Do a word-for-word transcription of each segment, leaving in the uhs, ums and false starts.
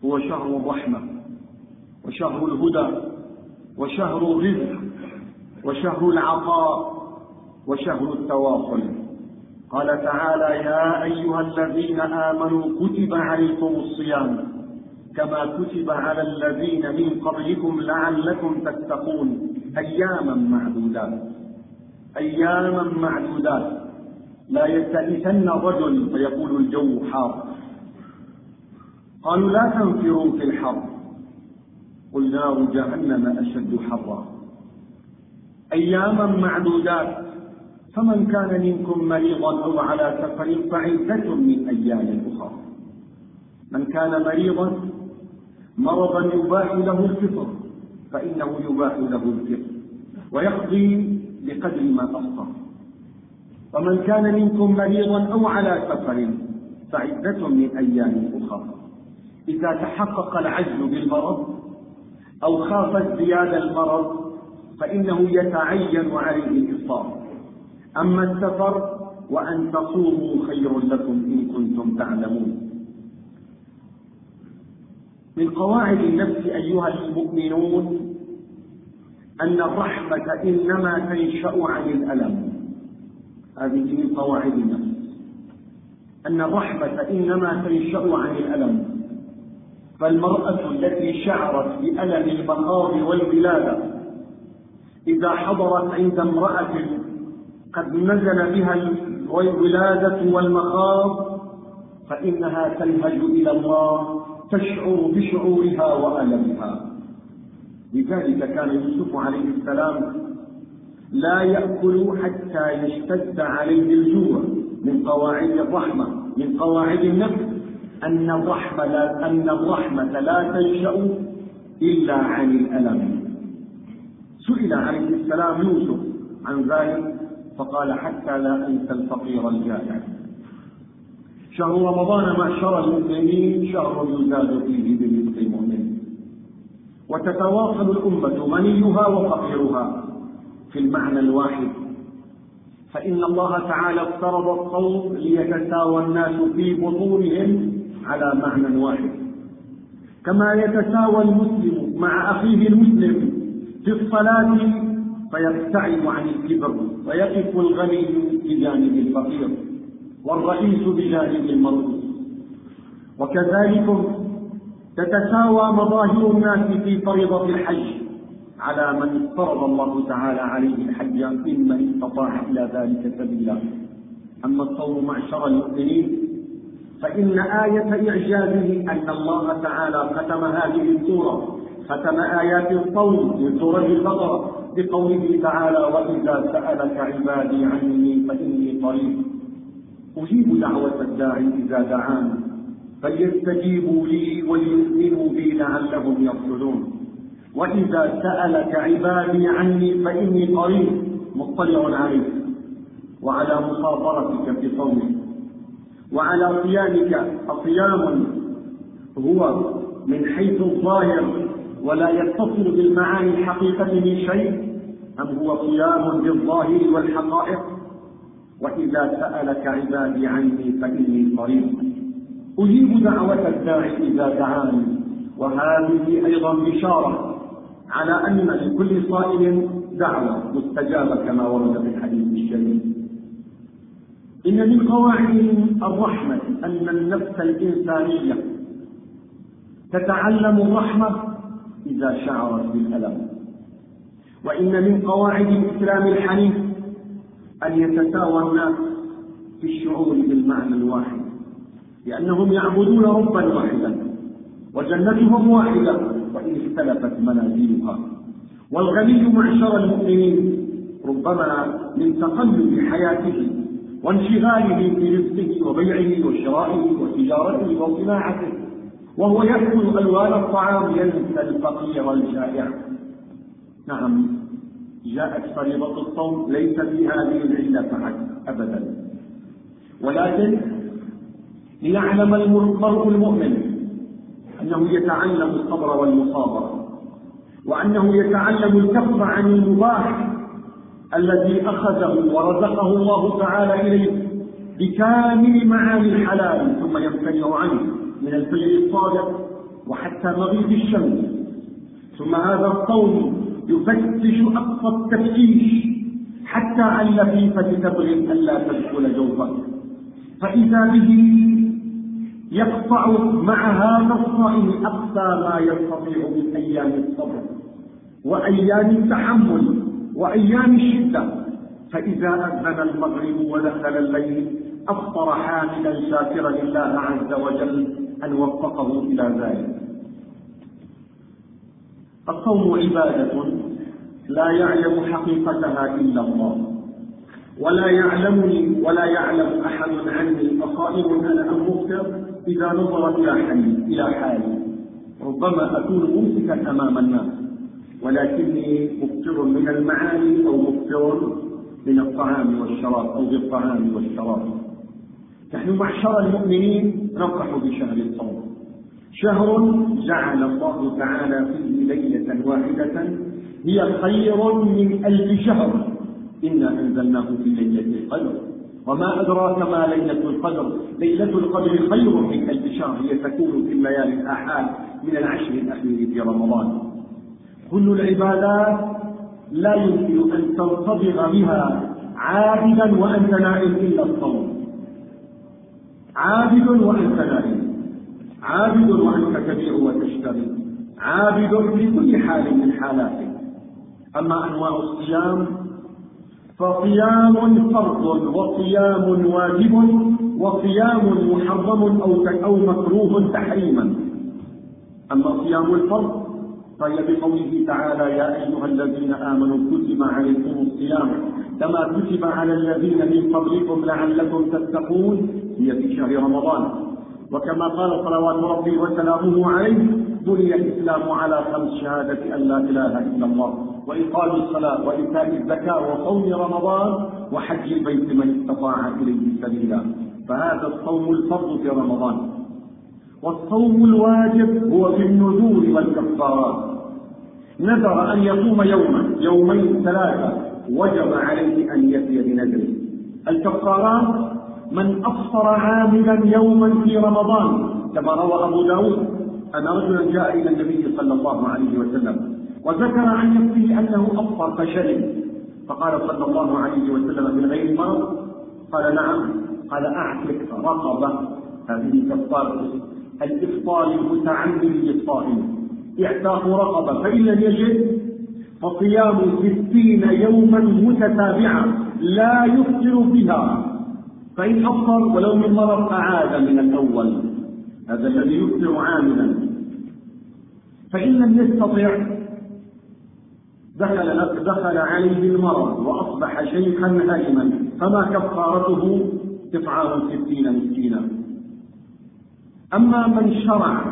هو شهر الرحمة وشهر الهدى وشهر الرزق وشهر العطاء وشهر التواصل. قال تعالى: يا أيها الذين آمنوا كتب عليكم الصيام كما كتب على الذين من قبلكم لعلكم تتقون أياما معدودات. أياما معدودات. لا يستئسن الرجل فيقول الجو حار. قالوا: لا تنفروا في الحر، قل نار جهنم أشد حرا. أياما معدودات. فمن كان منكم مريضا أو على سفر فعدة من أيام أخرى. من كان مريضا مرضا يباح له الفطر فإنه يباح له الفطر ويقضي بقدر ما أفطر. ومن كان منكم مريضا أو على سفر فعدة من أيام أخرى. إذا تحقق العجز بالمرض أو خاف ازدياد المرض فإنه يتعين عليه الإفطار. أما السفر وأن تصوموا خير لكم إن كنتم تعلمون. من قواعد النفس أيها المؤمنون أن الرحمة إنما تنشأ عن الألم. هذه من قواعد النفس، أن الرحمة إنما تنشأ عن الألم. فالمرأة التي شعرت بألم المخاض والولادة إذا حضرت عند امرأة قد نزل بها الولادة والمخاض فإنها تلهج إلى الله، تشعر بشعورها وألمها. لذلك كان يوسف عليه السلام لا يأكل حتى يشتد عليه الجوع. من قواعد الرحمة، من قواعد النفس، أن الرحمة لا, أن الرحمة لا تنشأ إلا عن الألم. سئل عليه السلام يوسف عن ذلك فقال: حتى لا أنسى الفقير الجائع. شهر رمضان معشر المؤمنين شهر يزاد فيه برزق المؤمن، وتتواصل الأمة منيها وفقيرها في المعنى الواحد. فإن الله تعالى افترض الصوم ليتساوى الناس في بطونهم على معنى واحد، كما يتساوى المسلم مع أخيه المسلم في الصلاة فيبتعد عن الكبر ويقف الغني بجانب الفقير والرئيس بجانب المرؤوس. وكذلك تتساوى مظاهر الناس في فريضة الحج على من افترض الله تعالى عليه الحج ممن استطاع إلى ذلك سبيلا. أما الصوم معشر المؤمنين فإن آية إعجازه أن الله تعالى ختم هذه السورة، ختم آيات الصوم من سورة البقرة بقوله تعالى: وإذا سألك عبادي عني فإني قريب أجيب دعوة الداعي إذا دعان فليستجيبوا لي وليؤمنوا بي لعلهم يرشدون. وإذا سألك عبادي عني فإني قريب مطلع عليك وعلى مصابرتك في صومك وعلى صيامك. الصيام هو من حيث الظاهر ولا يتصل بالمعاني الحقيقة من شيء، أم هو صيام بالظاهر والحقائق؟ وإذا سألك عبادي عني فإني قريب أجيب دعوة الداعي إذا دعاني. وهذه أيضا بشارة على أن لكل صائم دعوة مستجابة كما ورد في الحديث الشريف. إن من قواعد الرحمة أن النفس الإنسانية تتعلم الرحمة إذا شعرت بالألم. وإن من قواعد الإسلام الحنيف أن يتساوى الناس في الشعور بالمعنى الواحد، لأنهم يعبدون ربا واحدا وجنتهم واحدة وإن اختلفت منازلها. والغني معشر المؤمنين ربما من تقلب حياته وانشغاله في رزقه وبيعه وشرائه وتجارته وصناعته وهو يأكل ألوان الطعام ينسى الفقير الجائع. نعم، جاءت فريضة الصوم ليس في هذه العلة فحسب أبدا، ولكن ليعلم المرء المؤمن أنه يتعلم الصبر والمصابرة، وأنه يتعلم الكف عن المباح الذي أخذه ورزقه الله تعالى إليه بكامل معاني الحلال ثم يمتنع عنه من الفعل الصادق وحتى مغيب الشمس. ثم هذا الصوم يفتش أقصى التفتيش حتى عن لفيفة تبغ ألا تدخل جوفك، فإذا به يقطع مع هذا الصائم أقصى ما يستطيع من أيام الصبر وأيام التحمل وأيام الشدة، فإذا أذن المغرب ودخل الليل أفطر حامدا شاكرا لله عز وجل أن وفقه إلى ذلك. الصوم عبادة لا يعلم حقيقتها إلا الله، ولا يعلمني ولا يعلم أحد عني أصائم أنا أم مفطر إذا نظر إلى حالي إلى حالي ربما أكون ممسكا أمام الناس، ولكني مفطر من المعاني أو مفطر من الطعام والشراب أو بالطعام والشراب. نحن معشر المؤمنين نفرح بشهر الصوم، شهر جعل الله تعالى فيه ليلة واحدة هي خير من ألف شهر، إنا أنزلناه في ليلة القدر، وما أدراك ما ليلة القدر، ليلة القدر خير من ألف شهر، هي تكون في الليالي الآحاد من العشر الأخير في رمضان. كل العبادات لا يمكن أن تنتظر بها عابدا وأنت نائم إلا الصوم، عابد وأنت نائم، عابد وأنت تبيع وتشتري، عابد في كل حال من حالاتك. أما أنواع الصيام فصيام فرض وصيام واجب وصيام محرم أو مكروه تحريما. أما صيام الفرض فهي بقوله تعالى يا أيها الذين آمنوا كتب عليكم الصيام كما كتب على الذين من قبلكم لعلكم تتقون، هي في شهر رمضان. وكما قال صلوات ربي وسلامه عليه بني الإسلام على خمس شهادة أن لا إله إلا الله وإقام الصلاة وإيتاء الزكاة وصوم رمضان وحج البيت من استطاع إليه سبيلا. فهذا الصوم الفرض في رمضان. والصوم الواجب هو في النذور والكفارات، نذر أن يصوم يوما يومين ثلاثة وجب عليه أن يفي بنذره. الكفارات من أفطر عاملا يوما في رمضان كما روى أبو داود أن رجلا جاء إلى النبي صلى الله عليه وسلم وذكر عن نفسه أنه أفطر فشرب، فقال صلى الله عليه وسلم من غير مرض؟ قال نعم. قال أعتق رقبة، هذه كفارة الإفطار المتعمد للصائم، اعتاق رقبة، فإن لم يجد فصيام ستين يوما متتابعة لا يفطر فيها، فإن أفطر ولو من مرض أعاد من الأول، هذا الذي يفطر عاملا. فإن لم يستطع دخل, دخل عليه المرض وأصبح شيخا هائما، فما كفارته؟ إطعام ستين مسكينا. أما من شرع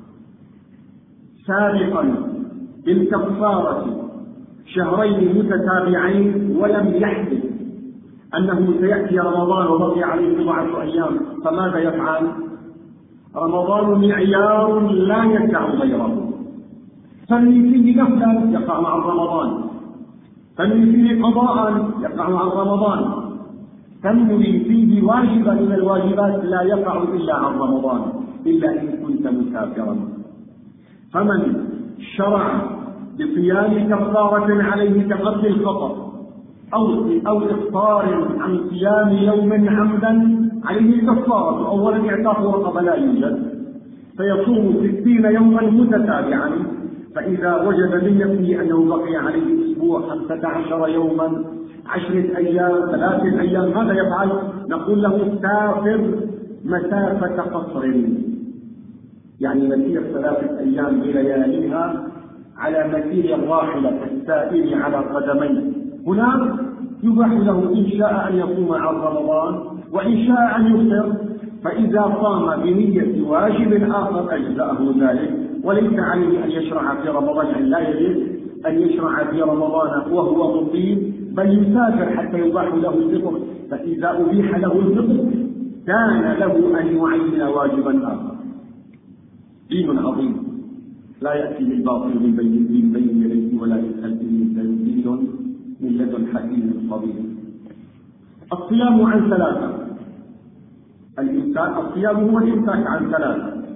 سابقا بالكفارة شهرين متتابعين ولم يحدث أنه سيأتي رمضان وبقي عليه بضعة أيام، فماذا يفعل؟ رمضان معيار لا يدع غيره، فمن فيه نفلا يقع مع رمضان، فمن فيه قضاء يقع مع رمضان، فمن فيه واجبا من الواجبات لا يقع إلا عن رمضان إلا إن كنت مسافرا. فمن شرع بصيام كفارة عليه كقتل الخطأ أو أو إفطار عن صيام يوم عمدا عليه كفارة، أولا إعتاق رقبة لا يوجد، فيصوم ستين يوما متتابعا، فإذا وجد من نفسه أنه بقي عليه أسبوع خمسة عشر يوما عشرة أيام ثلاثة أيام ماذا يفعل؟ نقول له سافر مسافة قصر، يعني مسير ثلاثة أيام بلياليها على مسير الراحلة السائر على قدميه. هناك يباح له إن شاء أن يصوم عن رمضان وإن شاء أن يفطر، فإذا قام بنية واجب آخر أجزأه ذلك، وليس عليه أن يشرع في رمضان، يعني لا يجب أن يشرع في رمضان وهو مقيم، بل يسافر حتى يباح له الفطر، فإذا أبيح له الفطر كان له أن يعين واجبا آخر. دين عظيم لا يأتي بالباطل من بين بين يديه ولا يسأل به تنزيل من لدن حكيم خبير. الصيام عن ثلاثة، الإمساك، الصيام هو الإمساك عن ثلاثة،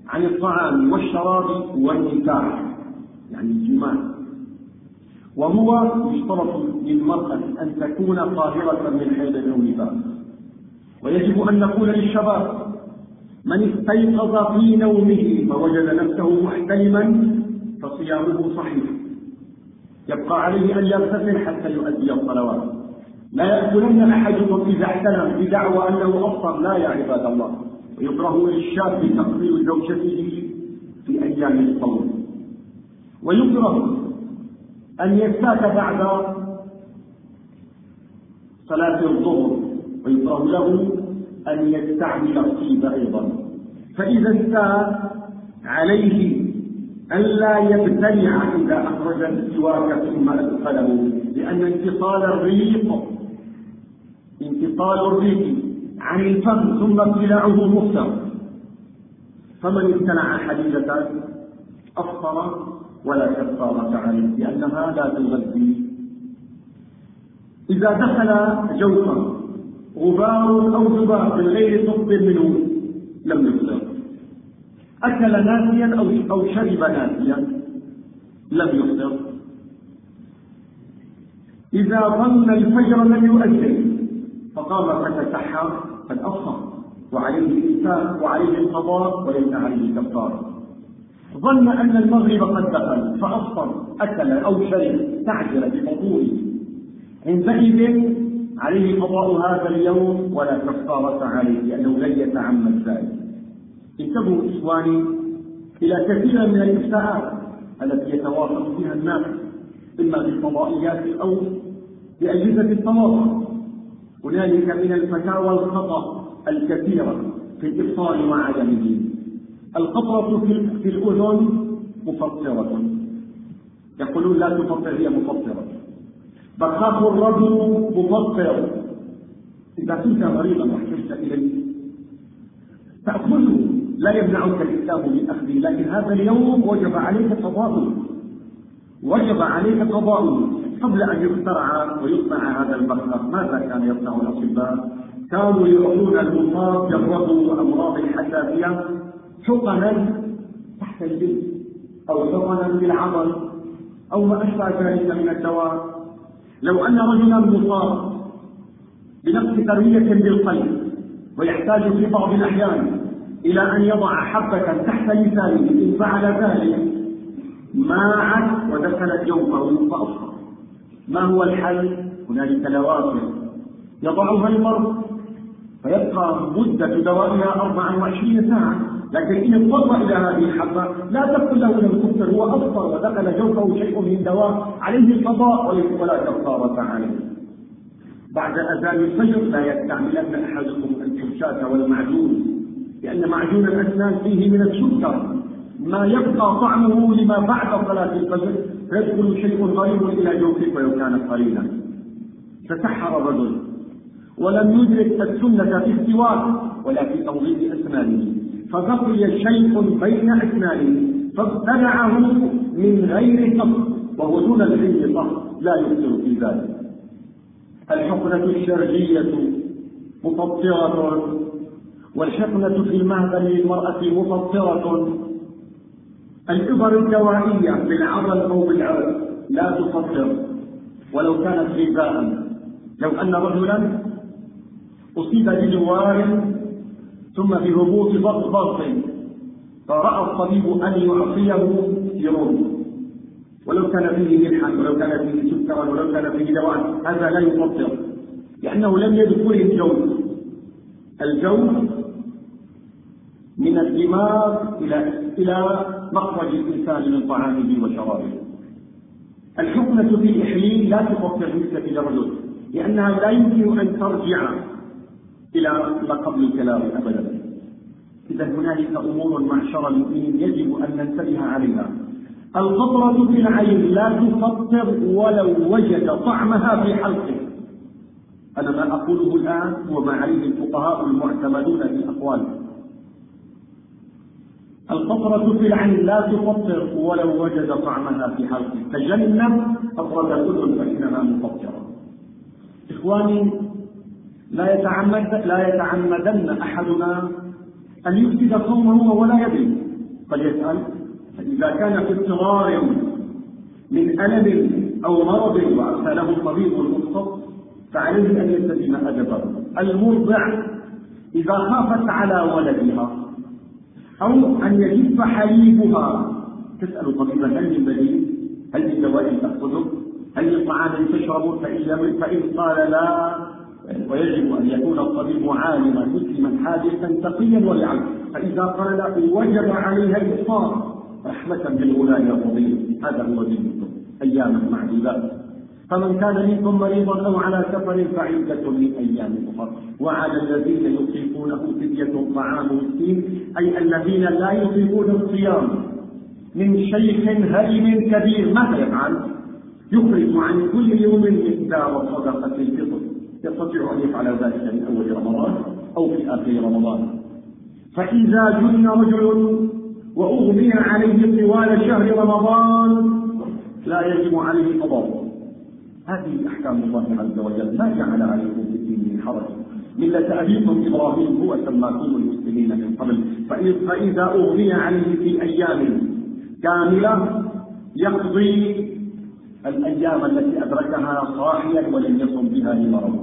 عن الطعام والشراب والنكاح يعني الجماع، وهو يشترط للمرأة أن تكون طاهرة من حيض أو نفاس. ويجب أن نقول للشباب: من استيقظ في نومه فوجد نفسه محتلما فصيامه صحيح، يبقى عليه أن يغتسل حتى يؤدي الصلوات. لا يأكلن أحدكم إذا احتلم بدعوى أنه أفطر، لا يا عباد الله. ويكره للشاب تقبيل زوجته في أيام الصوم، ويكره أن يستاك بعد صلاة الظهر، ويكره له أن يستعمل الطيب أيضا. فإذا استاك عليه ألا يبتلع إذا أخرج السواك ثم أدخله، لأن انتصال الريق انتصال الريق عن الفم ثم ابتلاعه مفتر. فمن ابتلع حديدة أفطر ولا كفارة عليه لأنها لا تغذي. إذا دخل جوفا غبار أو ذباب من غير طب منه لم يفطر. أكل ناسيا أو أو شرب ناسيا لم يفطر. إذا ظن الفجر لم يؤذن فقام فتسحر قد أفطر وعليه الإمساك وعليه القضاء وليس عليه كفارة. ظن أن المغرب قد دخل فأفطر، أكل أو شرب تعجل بفطوره، عندئذ عليه قضاء هذا اليوم ولا كفارة عليه لأنه لن يتعمد ذلك. انتبهوا إخواني إلى كثير من الإفتاءات التي يتواصل فيها الناس إما بالفضائيات أو بأجهزة التواصل. هنالك من الفتاوى الخطأ الكثيرة في الإفطار وعدمه. القطرة في الأذن مفطرة، يقولون لا تفطر، هي مفطرة. بخاخ الرجل مفطر، إذا كنت مريضا واحتجت إليه تأخذه، لا يمنعك الإسلام من أخذه، لكن هذا اليوم وجب عليك قضاؤه، وجب عليك قضاؤه. قبل أن يخترع ويصنع هذا البخاخ ماذا كان يصنع الأطباء؟ كانوا يعطون المصاب جربوا أمراض الحساسية حقنا تحت الجلد أو حقنا بالعضل أو ما أشبه ذلك من الدواء. لو أن رجلا مصاب بنقص تربية بالقلب ويحتاج في بعض الأحيان إلى أن يضع حبة تحت لسانه، إن فعل ذلك ماعت ودخلت جوفه فأفطر. ما هو الحل؟ هنالك لوازم يضعها المرء فيبقى مدة دوائها أربعة وعشرين ساعة، لكن إن اضطر إلى هذه الحبة لا تقل له لم تفطر، هو أفطر ودخل جوفه شيء من دواء، عليه القضاء ولا كفارة عليه. بعد أذان الفجر لا يستعملن أحدكم الفرشاة والمعجون، لأن معجون الأسنان فيه من السكر ما يبقى طعمه لما بعد صلاة الفجر، فيدخل شيء غريب إلى جوفك ولو كان قليلا. تسحر الرجل ولم يدرك السنة في السواك ولا في تنظيف أسنانه، فبقي شيء بين أسنانه فابتلعه من غير قصد وهو دون الحنطة لا يؤثر في ذلك. الحقنة الشرجية مفطرة، والحقنة في المهبل للمرأة مفطرة. الإبر الدوائية بالعضل أو بالعرق لا تفطر ولو كانت غذاء. لو أن رجلا أصيب بجوار ثم بهبوط ضغط فرأى الطبيب أن يعطيه يرون، ولو كان فيه ملحا ولو كان فيه سكرا ولو كان فيه دواء، هذا لا يفطر لأنه لم يدخل الجوف. الجوف من الدماغ إلى إلى مخرج الإنسان من طعامه وشرابه. الحقنة في الإحليل لا تفطر بالنسبة للرجل لأنها لا يمكن أن ترجع إلى ما قبل الكلام أبدا. إذا هنالك أمور معشر المؤمنين يجب أن ننتبه عليها. القطرة في العين لا تفطر ولو وجد طعمها في حلقه. أنا ما أقوله الآن هو ما عليه الفقهاء المعتمدون في أقوالهم. القطرة في العين لا تفطر ولو وجد طعمها في حلقه، تجنب قطرة الأذن فإنها مفطرة. إخواني، لا يتعمد لا يتعمدن أحدنا أن يفسد صومه ولا يدري. فليسأل. فإذا كان في اضطرار من ألم أو مرض وأرسله طبيب مختص فعليه أن يلتزم أدبه. المرضع إذا خافت على ولدها أو أن يجف حليبها تسأل طبيبا هل من بديل؟ هل من دواء تأخذه؟ هل من طعام تشرب؟ فإن قال لا، ويجب أن يكون الطبيب عالما مسلما حادثا تقيا ولعا. فإذا قال وجب عليها الإفطار رحمة بالغلام الرضيع، هذا هو دينكم أياما معدودات. فمن كان منكم مريضا أو على سفر فعدة من أيام أخرى. وعلى الذين يطيقونه فدية طعام مسكين، أي الذين لا يطيقون الصيام من شيخ هرم كبير ماذا يفعل؟ يخرج عن كل يوم مقدار صدقة الفطر، يستطيع أن يفعل ذلك من أول رمضان أو في آخر رمضان. فإذا جن رجل وأغمي عليه طوال شهر رمضان لا يجب عليه قضاء. هذه أحكام الله عز وجل، ما جعل عليكم في الدين من حرج، ملة أبيكم إبراهيم هو سماكم المسلمين من قبل. فإذا أغمي عليه في أيام كاملة يقضي الأيام التي أدركها صاحيا ولم يصم بها لمرض.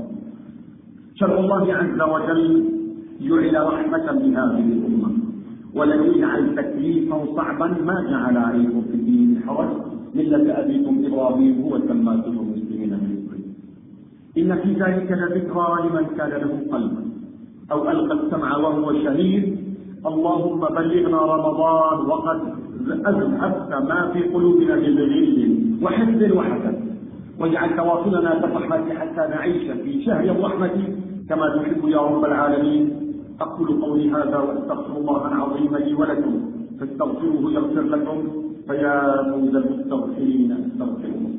شرع الله عز وجل جعل رحمة بهذه الأمة ولم يجعل تكليفا صعبا، ما جعل عليكم في الدين من حرج، ملة أبيكم إبراهيم هو سماكم المسلمين من قبل. إن في ذلك لذكرى لمن كان له قلب أو ألقى السمع وهو شهيد. اللهم بلغنا رمضان وقد أذهبت ما في قلوبنا من غل وحزن وحسد، واجعل تواصلنا بالرحمة حتى نعيش في شهر الرحمة كما تحب يا رب العالمين. أقول قولي هذا وأستغفر الله العظيم لي ولكم فاستغفروه يغفر لكم، فيا فوز المستغفرين استغفروه.